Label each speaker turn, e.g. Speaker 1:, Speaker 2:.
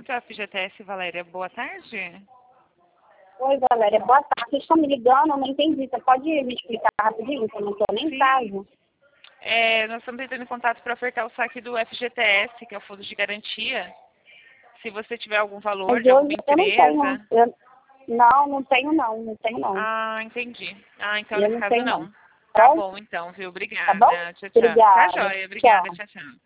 Speaker 1: atendimento FGTS, Valéria. Boa tarde.
Speaker 2: Oi, Valéria. Boa tarde. Vocês estão me ligando? Eu não entendi. Você pode me explicar rapidinho? Que eu não estou nem em casa.
Speaker 1: Nós estamos entrando em contato para ofertar o saque do FGTS, que é o Fundo de Garantia. Se você tiver algum valor de alguma empresa...
Speaker 2: Não tenho não.
Speaker 1: Ah, entendi. Então
Speaker 2: eu
Speaker 1: nesse
Speaker 2: não
Speaker 1: caso
Speaker 2: tenho,
Speaker 1: não.
Speaker 2: não.
Speaker 1: Tá bom então, viu? Obrigada.
Speaker 2: Tá bom?
Speaker 1: Tchau, tchau.
Speaker 2: Obrigada.
Speaker 1: Tá joia. Obrigada.
Speaker 2: Tchau.
Speaker 1: Tchau.